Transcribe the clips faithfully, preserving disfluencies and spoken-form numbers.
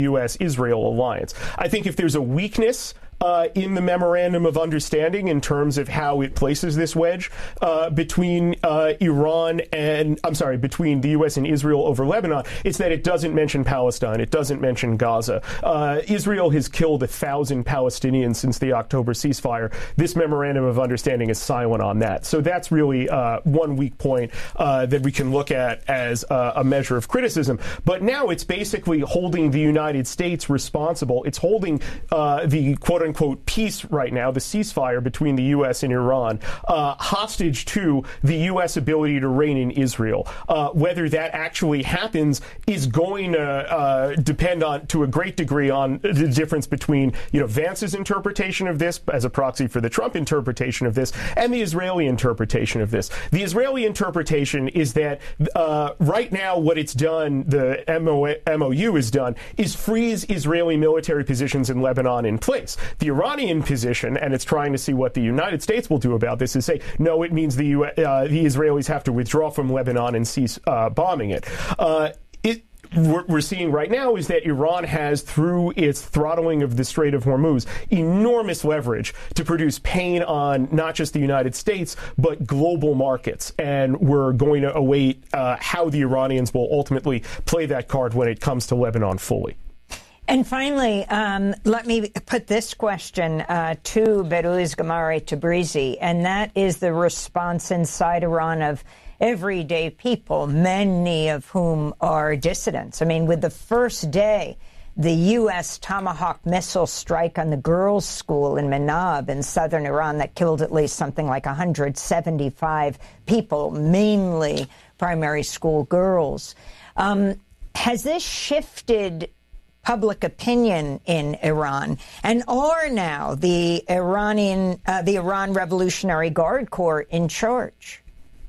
U S Israel alliance. I think if there's a weakness Uh, in the memorandum of understanding in terms of how it places this wedge uh, between uh, Iran and, I'm sorry, between the U S and Israel over Lebanon, it's that it doesn't mention Palestine. It doesn't mention Gaza. Uh, Israel has killed a thousand Palestinians since the October ceasefire. This memorandum of understanding is silent on that. So that's really uh, one weak point uh, that we can look at as uh, a measure of criticism. But now it's basically holding the United States responsible. It's holding uh, the quote quote peace right now, the ceasefire between the U S and Iran, uh, hostage to the U S ability to reign in Israel. Uh, whether that actually happens is going to uh, depend on, to a great degree, on the difference between, you know, Vance's interpretation of this as a proxy for the Trump interpretation of this and the Israeli interpretation of this. The Israeli interpretation is that uh, right now what it's done, the M O U has done, is freeze Israeli military positions in Lebanon in place. The Iranian position, and it's trying to see what the United States will do about this, is say, no, it means the U S, uh, the Israelis have to withdraw from Lebanon and cease uh, bombing it. Uh, it what we're seeing right now is that Iran has, through its throttling of the Strait of Hormuz, enormous leverage to produce pain on not just the United States, but global markets. And we're going to await uh, how the Iranians will ultimately play that card when it comes to Lebanon fully. And finally, um, let me put this question uh, to Behrouz Gamari Tabrizi, and that is the response inside Iran of everyday people, many of whom are dissidents. I mean, with the first day, the U S Tomahawk missile strike on the girls' school in Manab in southern Iran that killed at least something like one hundred seventy-five people, mainly primary school girls. Um, has this shifted public opinion in Iran, and are now the Iranian, uh, the Iran Revolutionary Guard Corps in charge?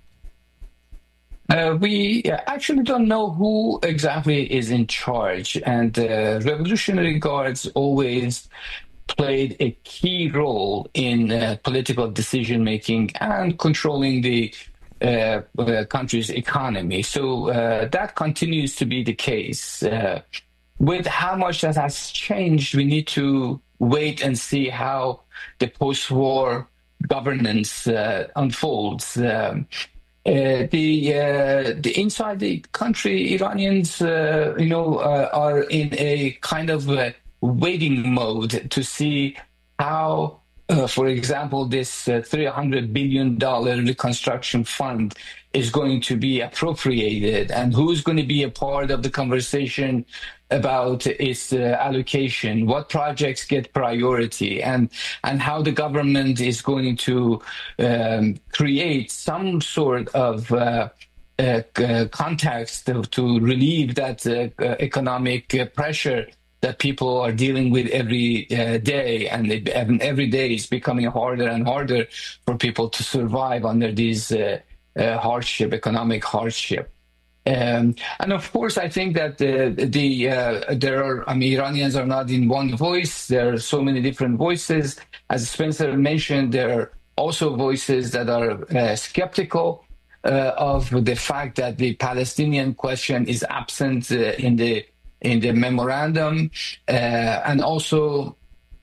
Uh, we actually don't know who exactly is in charge, and uh, Revolutionary Guards always played a key role in uh, political decision-making and controlling the uh, uh, country's economy. So uh, that continues to be the case. Uh, With how much that has changed, we need to wait and see how the post-war governance uh, unfolds. Um, uh, the uh, the inside the country, Iranians, uh, you know, uh, are in a kind of uh, waiting mode to see how, uh, for example, this uh, three hundred billion dollars reconstruction fund is going to be appropriated, and who's going to be a part of the conversation about its uh, allocation, what projects get priority, and and how the government is going to um, create some sort of uh, uh, context to, to relieve that uh, economic uh, pressure that people are dealing with every uh, day, and, it, and every day is becoming harder and harder for people to survive under these uh, uh, hardship, economic hardship. Um, and of course, I think that the, the uh, there are, I mean, Iranians are not in one voice. There are so many different voices. As Spencer mentioned, there are also voices that are uh, skeptical uh, of the fact that the Palestinian question is absent uh, in the in the memorandum, uh, and also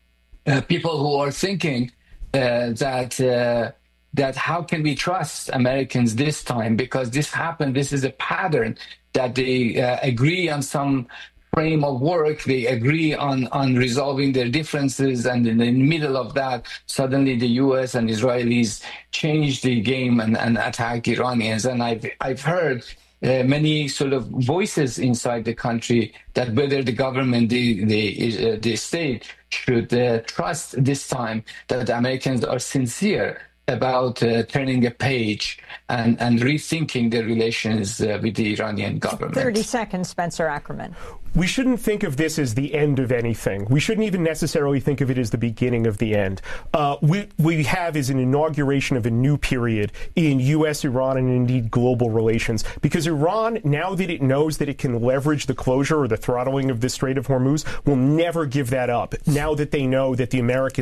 uh, people who are thinking uh, that. Uh, that how can we trust Americans this time? Because this happened, this is a pattern that they uh, agree on some frame of work, they agree on, on resolving their differences, and in the middle of that, suddenly the U S and Israelis change the game and, and attack Iranians. And I've, I've heard uh, many sort of voices inside the country that whether the government, the, the, uh, the state should uh, trust this time that the Americans are sincere about uh, turning a page and, and rethinking their relations uh, with the Iranian government. thirty seconds, Spencer Ackerman. We shouldn't think of this as the end of anything. We shouldn't even necessarily think of it as the beginning of the end. Uh, we, we have is an inauguration of a new period in U S, Iran, and indeed global relations. Because Iran, now that it knows that it can leverage the closure or the throttling of the Strait of Hormuz, will never give that up. Now that they know that the Americans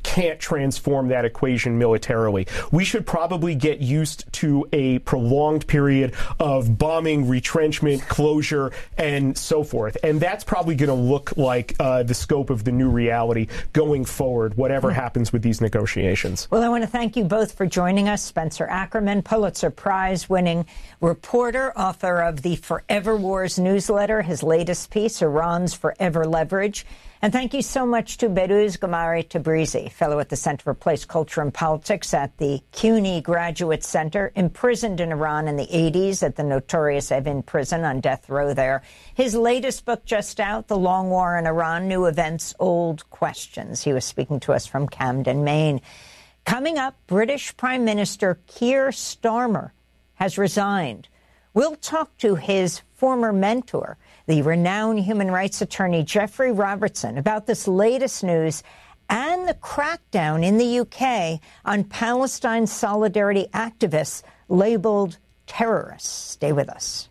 can't transform that equation militarily. We should probably get used to a prolonged period of bombing, retrenchment, closure, and so forth. And that's probably going to look like uh, the scope of the new reality going forward, whatever happens with these negotiations. Well, I want to thank you both for joining us. Spencer Ackerman, Pulitzer Prize-winning reporter, author of the Forever Wars newsletter, his latest piece, Iran's Forever Leverage. And thank you so much to Behrouz Gamari-Tabrizi, fellow at the Center for Place, Culture, and Politics at the CUNY Graduate Center, imprisoned in Iran in the eighties at the notorious Evin prison on death row there. His latest book just out, The Long War in Iran, New Events, Old Questions. He was speaking to us from Camden, Maine. Coming up, British Prime Minister Keir Starmer has resigned. We'll talk to his former mentor, the renowned human rights attorney Geoffrey Robertson, about this latest news and the crackdown in the U K on Palestine solidarity activists labeled terrorists. Stay with us.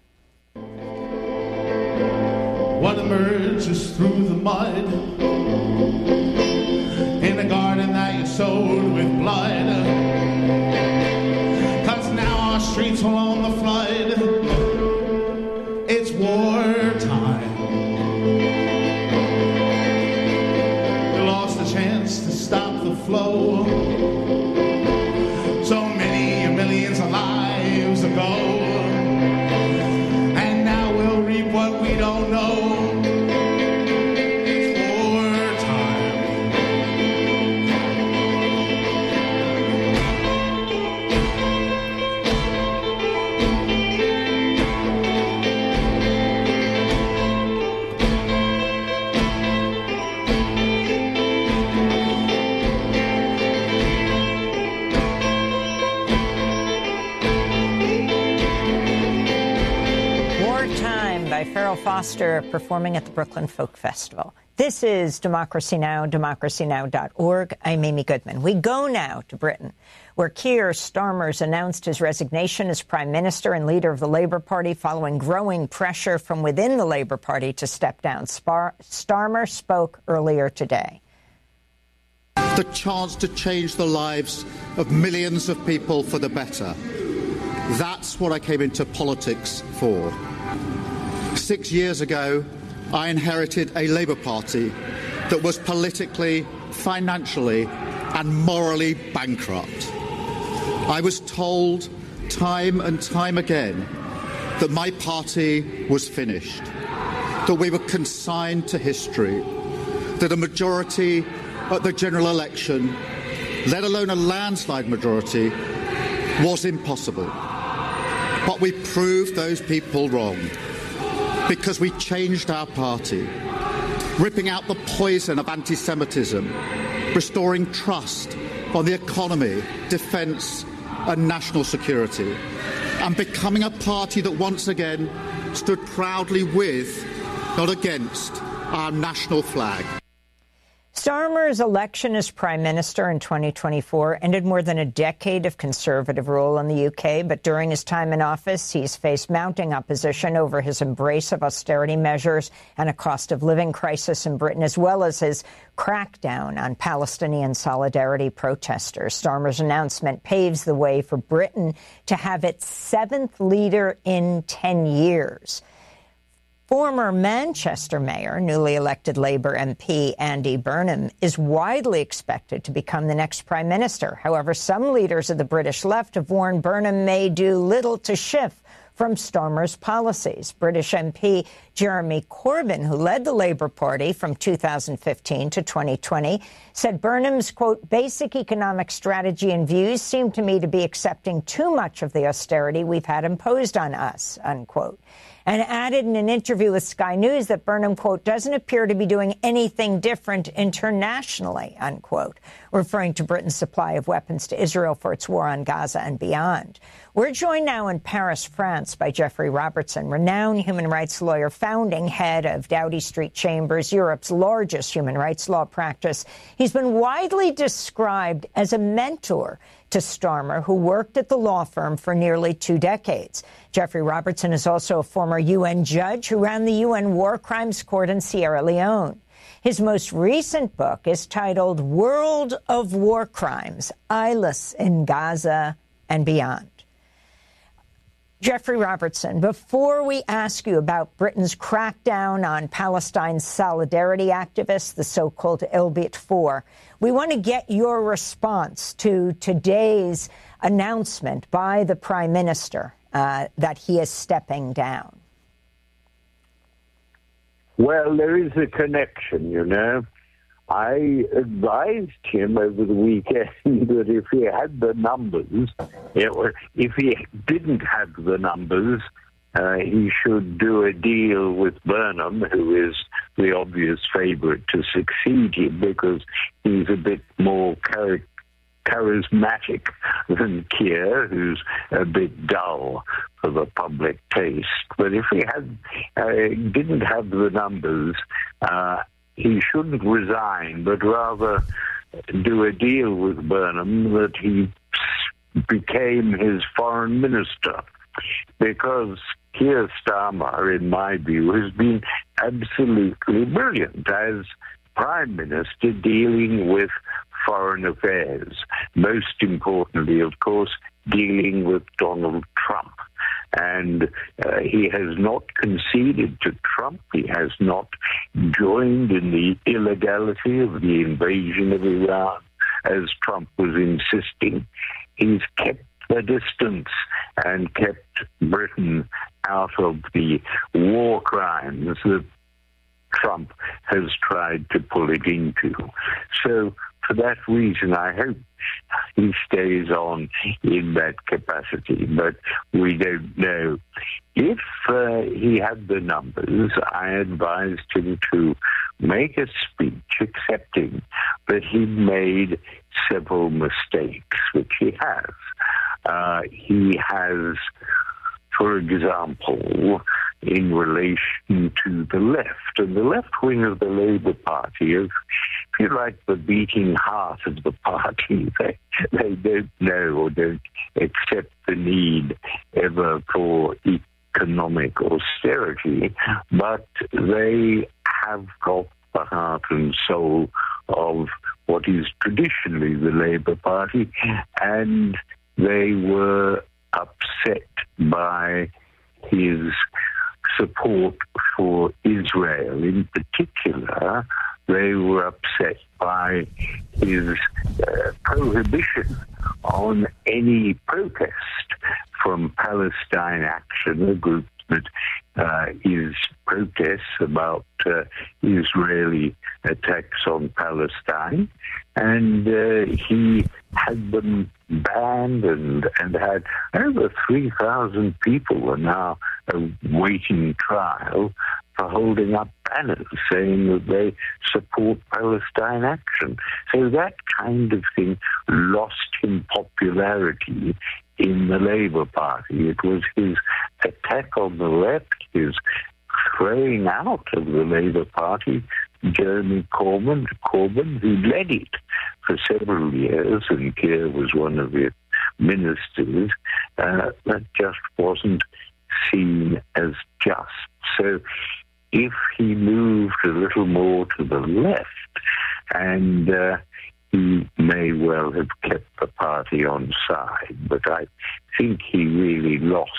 What emerges through the mud in a garden that you sowed with blood, 'cause now our streets are on the flood. It's wartime. We lost a chance to stop the flow. So many millions of lives ago, and now we'll reap what we don't know. Farrell Foster performing at the Brooklyn Folk Festival. This is Democracy Now!, democracy now dot org. I'm Amy Goodman. We go now to Britain, where Keir Starmer's announced his resignation as Prime Minister and leader of the Labour Party following growing pressure from within the Labour Party to step down. Spar- Starmer spoke earlier today. The chance to change the lives of millions of people for the better. That's what I came into politics for. Six years ago, I inherited a Labour Party that was politically, financially, and morally bankrupt. I was told time and time again that my party was finished, that we were consigned to history, that a majority at the general election, let alone a landslide majority, was impossible. But we proved those people wrong, because we changed our party, ripping out the poison of anti-Semitism, restoring trust on the economy, defence and national security, and becoming a party that once again stood proudly with, not against, our national flag. Starmer's election as Prime Minister in twenty twenty-four ended more than a decade of Conservative rule in the U K, but during his time in office, he's faced mounting opposition over his embrace of austerity measures and a cost of living crisis in Britain, as well as his crackdown on Palestinian solidarity protesters. Starmer's announcement paves the way for Britain to have its seventh leader in ten years. Former Manchester Mayor, newly elected Labour M P Andy Burnham, is widely expected to become the next Prime Minister. However, some leaders of the British left have warned Burnham may do little to shift from Starmer's policies. British M P Jeremy Corbyn, who led the Labour Party from two thousand fifteen to twenty twenty, said Burnham's, quote, basic economic strategy and views seem to me to be accepting too much of the austerity we've had imposed on us, unquote. And added in an interview with Sky News that Burnham, quote, doesn't appear to be doing anything different internationally, unquote, referring to Britain's supply of weapons to Israel for its war on Gaza and beyond. We're joined now in Paris, France, by Geoffrey Robertson, renowned human rights lawyer, founding head of Doughty Street Chambers, Europe's largest human rights law practice. He's been widely described as a mentor to Starmer, who worked at the law firm for nearly two decades. Geoffrey Robertson is also a former U N judge who ran the U N War Crimes Court in Sierra Leone. His most recent book is titled World of War Crimes, Eyeless in Gaza and Beyond. Jeffrey Robertson, before we ask you about Britain's crackdown on Palestine's solidarity activists, the so-called Elbit Four, we want to get your response to today's announcement by the Prime Minister uh, that he is stepping down. Well, there is a connection, you know. I advised him over the weekend that if he had the numbers, if he didn't have the numbers, uh, he should do a deal with Burnham, who is the obvious favourite to succeed him, because he's a bit more char- charismatic than Keir, who's a bit dull for the public taste. But if he had uh, didn't have the numbers, uh, he shouldn't resign, but rather do a deal with Burnham that he became his foreign minister. Because Keir Starmer, in my view, has been absolutely brilliant as Prime Minister dealing with foreign affairs. Most importantly, of course, dealing with Donald Trump. And uh, he has not conceded to Trump. He has not joined in the illegality of the invasion of Iran, as Trump was insisting. He's kept the distance and kept Britain out of the war crimes that Trump has tried to pull it into. So for that reason, I hope he stays on in that capacity, but we don't know. If uh, he had the numbers, I advised him to make a speech accepting that he made several mistakes, which he has. Uh, he has, for example, in relation to the left, and the left wing of the Labour Party is, if you like, the beating heart of the party. They, they don't know or don't accept the need ever for economic austerity, but they have got the heart and soul of what is traditionally the Labour Party, and they were upset by his support for Israel. In particular, they were upset by his uh, prohibition on any protest from Palestine Action, a group that uh, is protests about uh, Israeli attacks on Palestine. And uh, he had them banned and, and had over three thousand people are now awaiting trial for holding up banners saying that they support Palestine Action. So that kind of thing lost him popularity in the Labour Party. It was his attack on the left, his throwing out of the Labour Party Jeremy Corbyn, Corbyn, who led it for several years, and Keir was one of its ministers, uh, that just wasn't seen as just. So if he moved a little more to the left, and uh, he may well have kept the party on side, but I think he really lost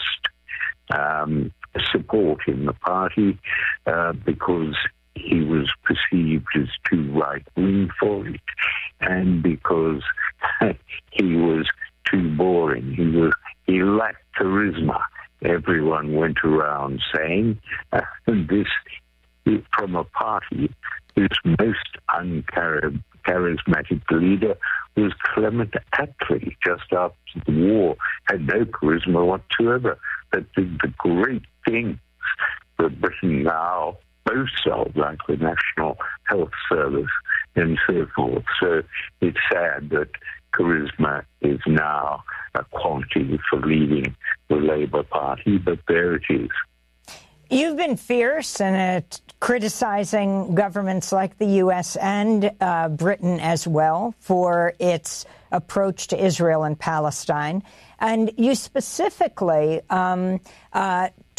um, support in the party uh, because he was perceived as too right-wing for it, and because he was too boring. He was he lacked charisma. Everyone went around saying, uh, this from a party whose most uncharismatic leader was Clement Attlee, just after the war, had no charisma whatsoever, that did the great things that Britain now boasts of, like the National Health Service and so forth. So it's sad that charisma is now a quality for leading the Labour Party, but there it is. You've been fierce in it, criticizing governments like the U S and uh, Britain as well for its approach to Israel and Palestine. And you specifically um, uh,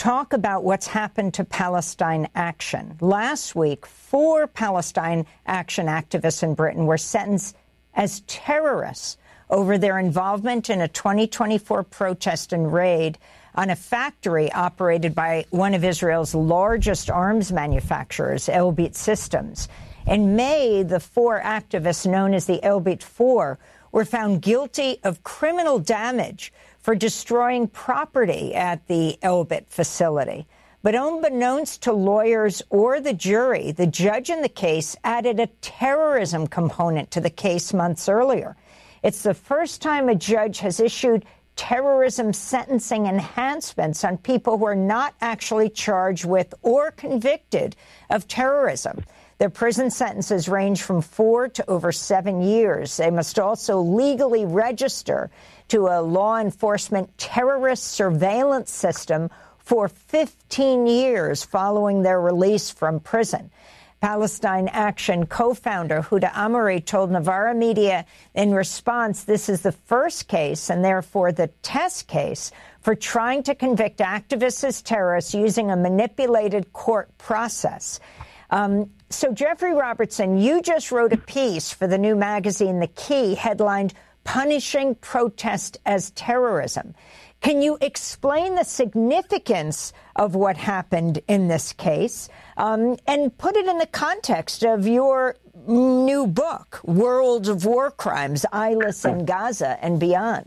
talk about what's happened to Palestine Action. Last week, four Palestine Action activists in Britain were sentenced as terrorists over their involvement in a twenty twenty-four protest and raid on a factory operated by one of Israel's largest arms manufacturers, Elbit Systems. In May, the four activists, known as the Elbit Four, were found guilty of criminal damage for destroying property at the Elbit facility. But unbeknownst to lawyers or the jury, the judge in the case added a terrorism component to the case months earlier. It's the first time a judge has issued terrorism sentencing enhancements on people who are not actually charged with or convicted of terrorism. Their prison sentences range from four to over seven years. They must also legally register to a law enforcement terrorist surveillance system for fifteen years following their release from prison. Palestine Action co-founder Huda Amari told Novara Media in response, this is the first case and therefore the test case for trying to convict activists as terrorists using a manipulated court process. Um, so, Jeffrey Robertson, you just wrote a piece for the new magazine, The Key, headlined Punishing Protest as Terrorism. Can you explain the significance of what happened in this case um, and put it in the context of your new book, World of War Crimes, Eyeless in Gaza and Beyond?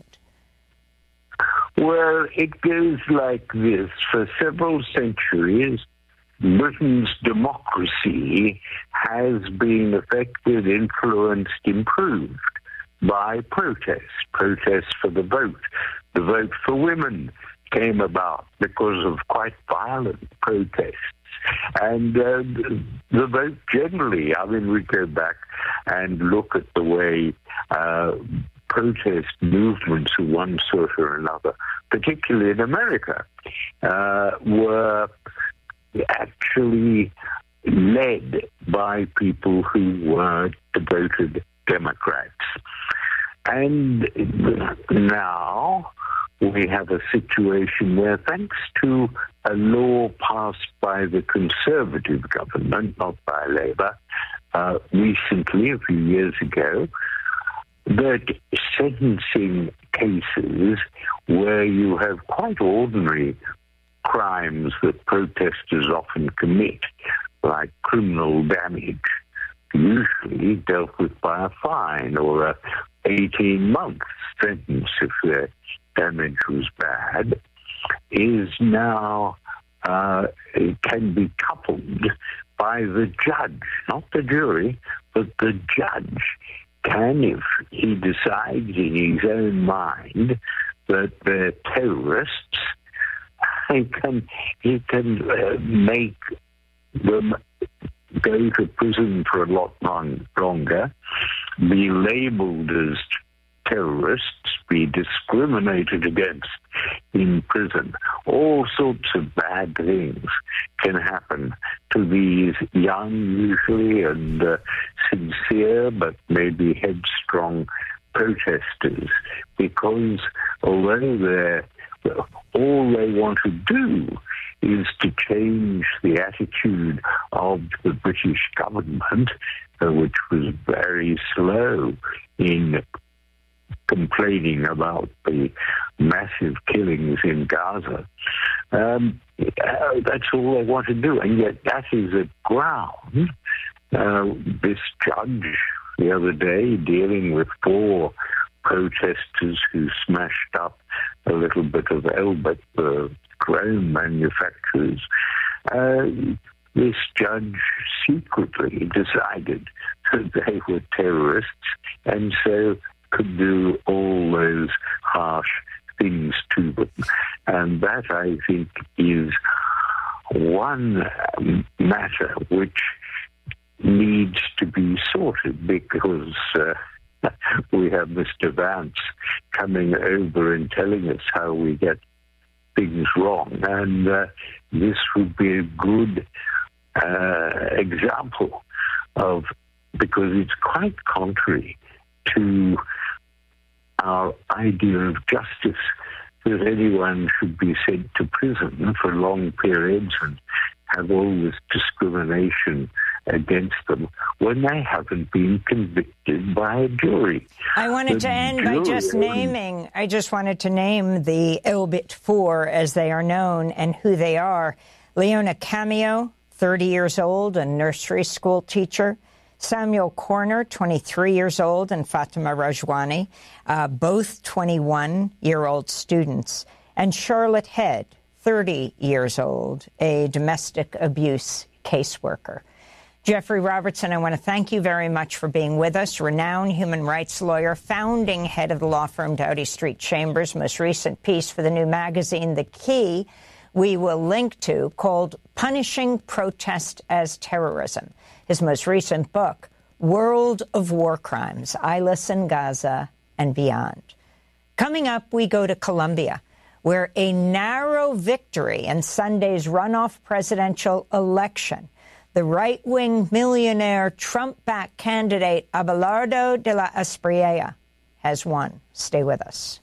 Well, it goes like this. For several centuries, Britain's democracy has been affected, influenced, improved by protests, protests for the vote. The vote for women came about because of quite violent protests. And uh, the vote generally, I mean, we go back and look at the way uh, protest movements of one sort or another, particularly in America, uh, were actually led by people who were devoted Democrats. And now we have a situation where, thanks to a law passed by the Conservative government, not by Labour, uh, recently, a few years ago, that sentencing cases where you have quite ordinary crimes that protesters often commit, like criminal damage, usually dealt with by a fine or a eighteen-month sentence if the damage was bad, is now, uh, it can be coupled by the judge, not the jury, but the judge can, if he decides in his own mind that they're terrorists, he can, he can uh, make them go to prison for a lot long, longer, be labeled as terrorists, be discriminated against in prison. All sorts of bad things can happen to these young, usually, and uh, sincere, but maybe headstrong protesters, because although they're all they want to do is to change the attitude of the British government, uh, which was very slow in complaining about the massive killings in Gaza. Um, uh, that's all they want to do, and yet that is a ground. Uh, this judge the other day, dealing with four protesters who smashed up a little bit of Elbit, the drone manufacturers, uh, this judge secretly decided that they were terrorists and so could do all those harsh things to them. And that, I think, is one matter which needs to be sorted, because uh, we have Mister Vance coming over and telling us how we get things wrong. And uh, this would be a good uh, example of, because it's quite contrary to our idea of justice. that anyone should be sent to prison for long periods and have all this discrimination against them when they haven't been convicted by a jury. I wanted The to end by just jury- naming, I just wanted to name the Elbit Four as they are known and who they are. Leona Cameo, thirty years old, a nursery school teacher. Samuel Corner, twenty-three years old, and Fatima Rajwani, uh, both twenty-one-year-old students. And Charlotte Head, thirty years old, a domestic abuse caseworker. Jeffrey Robertson, I want to thank you very much for being with us. Renowned human rights lawyer, founding head of the law firm Doughty Street Chambers, most recent piece for the new magazine, The Key, we will link to, called Punishing Protest as Terrorism. His most recent book, World of War Crimes, Eyeless in Gaza and Beyond. Coming up, we go to Colombia, where a narrow victory in Sunday's runoff presidential election, the right-wing millionaire Trump-backed candidate Abelardo de la Espriella has won. Stay with us.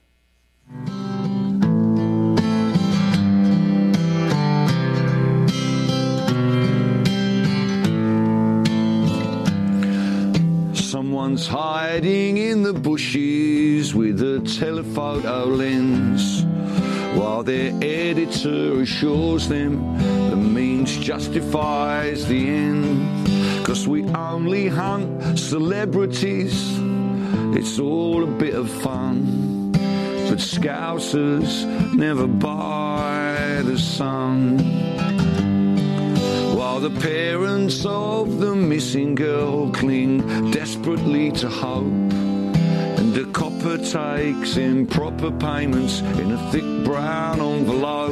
Someone's hiding in the bushes with a telephoto lens, while their editor assures them the means justifies the end. 'Cause we only hunt celebrities, it's all a bit of fun, but Scousers never buy the sun. While the parents of the missing girl cling desperately to hope, and the copper takes improper payments in a thick brown envelope,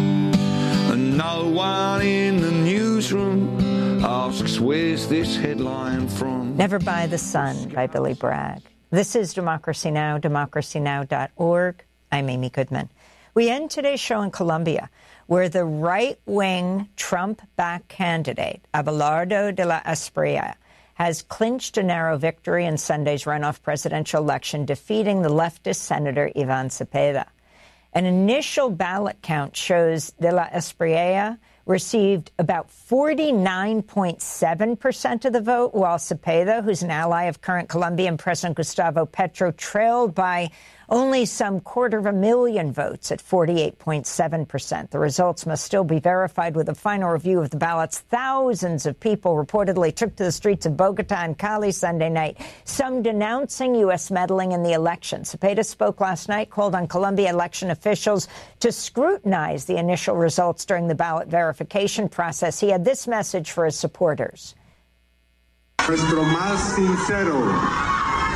and no one in the newsroom asks, where's this headline from? Never Buy the Sun by Billy Bragg. This is Democracy Now!, democracy now dot org. I'm Amy Goodman. We end today's show in Colombia, where the right-wing Trump-backed candidate, Abelardo de la Espriella, has clinched a narrow victory in Sunday's runoff presidential election, defeating the leftist Senator Ivan Cepeda. An initial ballot count shows de la Espriella received about forty-nine point seven percent of the vote, while Cepeda, who's an ally of current Colombian President Gustavo Petro, trailed by only some quarter of a million votes at forty-eight point seven percent. The results must still be verified with a final review of the ballots. Thousands of people reportedly took to the streets of Bogota and Cali Sunday night, some denouncing U S meddling in the election. Cepeda spoke last night, called on Colombia election officials to scrutinize the initial results during the ballot verification process. He had this message for his supporters. Nuestro más sincero,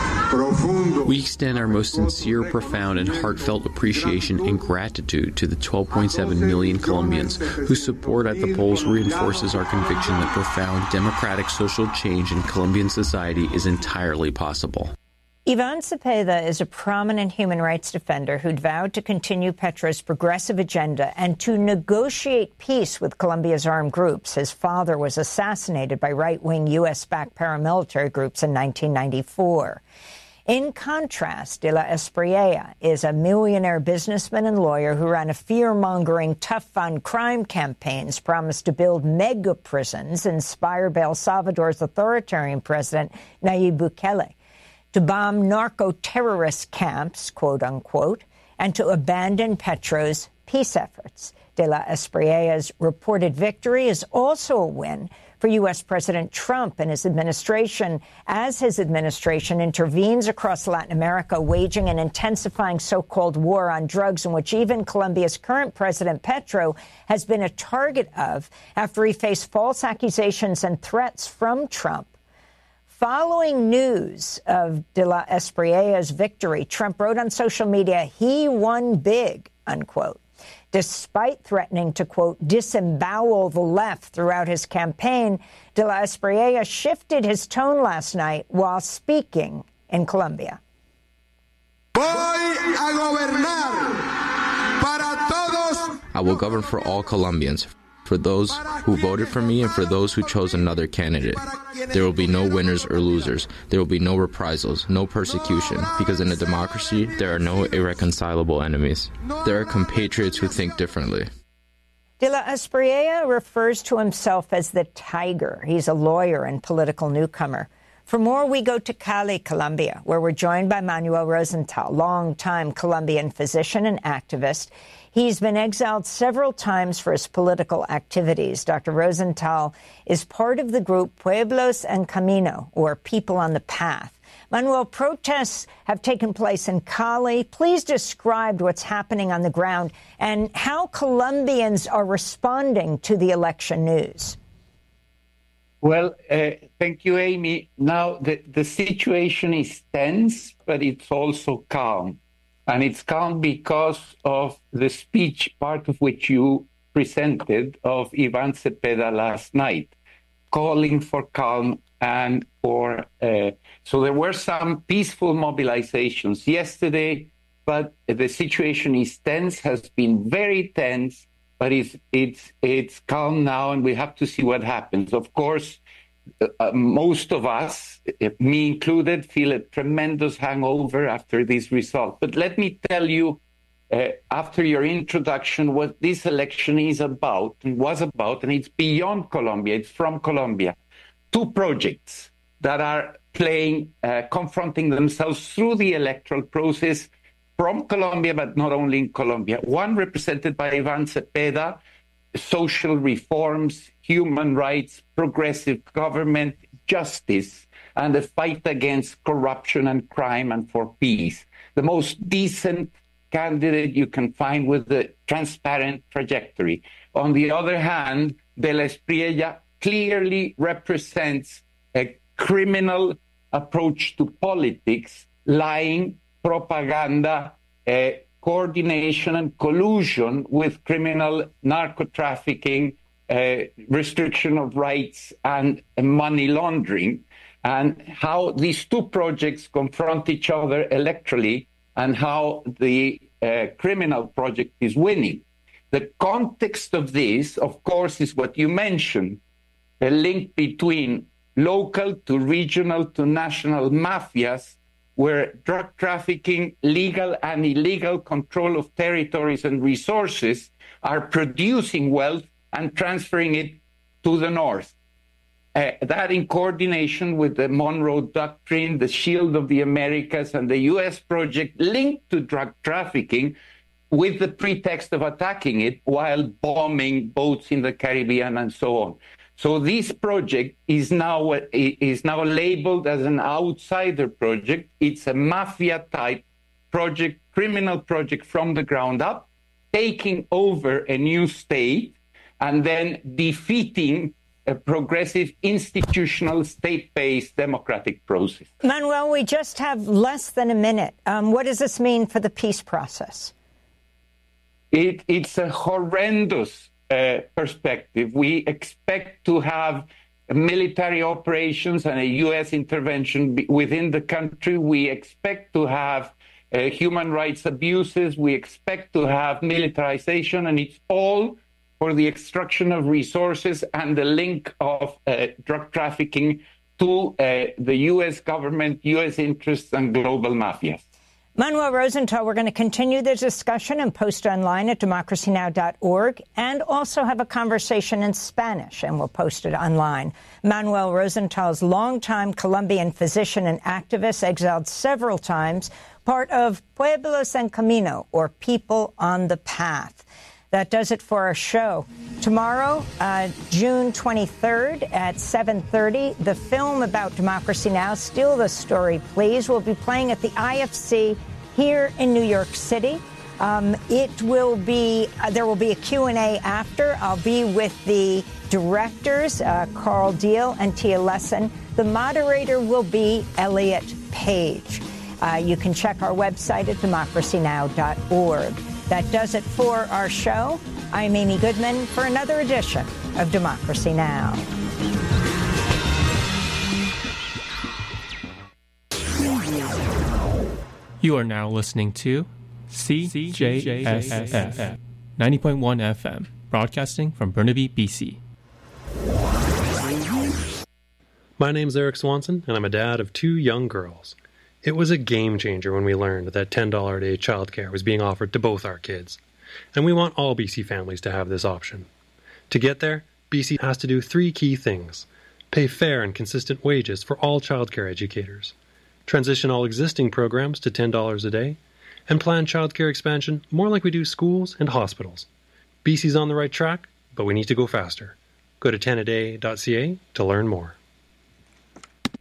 we extend our most sincere, profound, and heartfelt appreciation and gratitude to the twelve point seven million Colombians whose support at the polls reinforces our conviction that profound democratic social change in Colombian society is entirely possible. Ivan Cepeda is a prominent human rights defender who'd vowed to continue Petro's progressive agenda and to negotiate peace with Colombia's armed groups. His father was assassinated by right-wing U S-backed paramilitary groups in nineteen ninety-four. In contrast, de la Espriella is a millionaire businessman and lawyer who ran a fear-mongering tough-on-crime campaigns, promised to build mega prisons inspired by El Salvador's authoritarian president, Nayib Bukele, to bomb narco-terrorist camps, quote-unquote, and to abandon Petro's peace efforts. De la Espriella's reported victory is also a win for U S. President Trump and his administration, as his administration intervenes across Latin America, waging an intensifying so-called war on drugs, in which even Colombia's current president, Petro, has been a target of after he faced false accusations and threats from Trump. Following news of de la Espriella's victory, Trump wrote on social media, he won big, unquote, despite threatening to, quote, disembowel the left throughout his campaign. De la Espriella shifted his tone last night while speaking in Colombia. Voy a gobernar para todos. I will govern for all Colombians, for those who voted for me and for those who chose another candidate. There will be no winners or losers. There will be no reprisals, no persecution, because in a democracy, there are no irreconcilable enemies. There are compatriots who think differently. De la Espriella refers to himself as the Tiger. He's a lawyer and political newcomer. For more, we go to Cali, Colombia, where we're joined by Manuel Rosenthal, longtime Colombian physician and activist. He's been exiled several times for his political activities. Doctor Rosenthal is part of the group Pueblos en Camino, or People on the Path. Manuel, protests have taken place in Cali. Please describe what's happening on the ground and how Colombians are responding to the election news. Well, uh, thank you, Amy. Now, the, the situation is tense, but it's also calm. And it's calm because of the speech, part of which you presented, of Iván Cepeda last night, calling for calm and for... Uh, so there were some peaceful mobilizations yesterday, but the situation is tense, has been very tense, but it's, it's, it's calm now, and we have to see what happens. Of course, uh, most of us, me included, feel a tremendous hangover after this result. But let me tell you, uh, after your introduction, what this election is about and was about, and it's beyond Colombia, it's from Colombia. Two projects that are playing, uh, confronting themselves through the electoral process from Colombia, but not only in Colombia. One represented by Iván Cepeda, social reforms, human rights, progressive government, justice, and the fight against corruption and crime and for peace. The most decent candidate you can find with the transparent trajectory. On the other hand, De la Espriella clearly represents a criminal approach to politics, lying, propaganda, uh, coordination and collusion with criminal narco-trafficking, uh, restriction of rights, and uh, money laundering, and how these two projects confront each other electorally, and how the uh, criminal project is winning. The context of this, of course, is what you mentioned, a link between local to regional to national mafias, where drug trafficking, legal and illegal control of territories and resources are producing wealth and transferring it to the north. Uh, that in coordination with the Monroe Doctrine, the Shield of the Americas, and the U S project linked to drug trafficking with the pretext of attacking it while bombing boats in the Caribbean and so on. So this project is now is now labeled as an outsider project. It's a mafia-type project, criminal project from the ground up, taking over a new state and then defeating a progressive, institutional, state-based democratic process. Manuel, we just have less than a minute. Um, what does this mean for the peace process? It, it's a horrendous Uh, perspective. We expect to have military operations and a U S intervention b- within the country. We expect to have uh, human rights abuses. We expect to have militarization, and it's all for the extraction of resources and the link of uh, drug trafficking to uh, the U S government, U S interests, and global mafias. Manuel Rosenthal, we're going to continue the discussion and post online at democracy now dot org, and also have a conversation in Spanish, and we'll post it online. Manuel Rosenthal's longtime Colombian physician and activist, exiled several times, part of Pueblos en Camino, or People on the Path. That does it for our show. Tomorrow, uh, June twenty-third at seven thirty, the film about Democracy Now!, Steal the Story, Please, will be playing at the I F C here in New York City. Um, it will be, uh, there will be a Q and A after. I'll be with the directors, uh, Carl Deal and Tia Lesson. The moderator will be Elliot Page. Uh, you can check our website at democracy now dot org. That does it for our show. I'm Amy Goodman for another edition of Democracy Now! You are now listening to C J S F ninety point one F M, broadcasting from Burnaby, B C. My name's Eric Swanson, and I'm a dad of two young girls. It was a game changer when we learned that ten dollars a day childcare was being offered to both our kids. And we want all B C families to have this option. To get there, B C has to do three key things. Pay fair and consistent wages for all childcare educators. Transition all existing programs to ten dollars a day. And plan childcare expansion more like we do schools and hospitals. B C's on the right track, but we need to go faster. Go to ten a day dot c a to learn more.